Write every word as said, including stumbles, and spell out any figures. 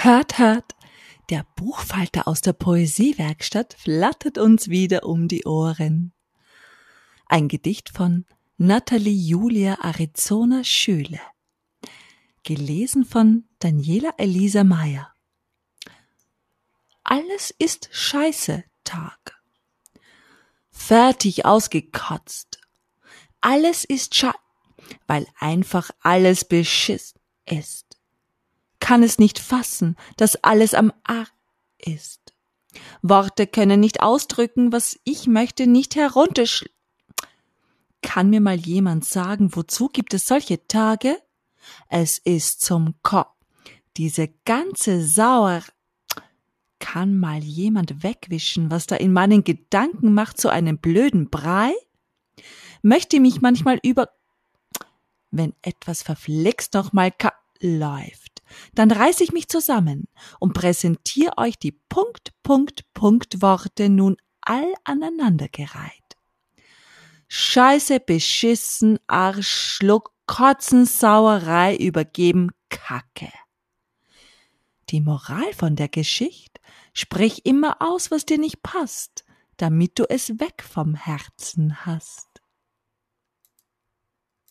Hört, hört, der Buchfalter aus der Poesiewerkstatt flattert uns wieder um die Ohren. Ein Gedicht von Nathalie Julia Arizona Schüle, gelesen von Daniela Elisa Meyer. Alles ist Scheiße Tag. Fertig ausgekotzt. Alles ist Scheiße, weil einfach alles Beschiss ist. Kann es nicht fassen, dass alles am Arsch ist. Worte können nicht ausdrücken, was ich möchte, nicht herunterschl... Kann mir mal jemand sagen, wozu gibt es solche Tage? Es ist zum Ko... Diese ganze Sauer... Kann mal jemand wegwischen, was da in meinen Gedanken macht, zu einem blöden Brei? Möchte mich manchmal über... Wenn etwas verflixt noch mal ka... läuft, dann reiß ich mich zusammen und präsentiere euch die Punkt, Punkt, Punkt Worte nun all aneinandergereiht. Scheiße, beschissen, Arsch, Schluck, Kotzen, Sauerei, übergeben, Kacke. Die Moral von der Geschichte: Sprich immer aus, was dir nicht passt, damit du es weg vom Herzen hast.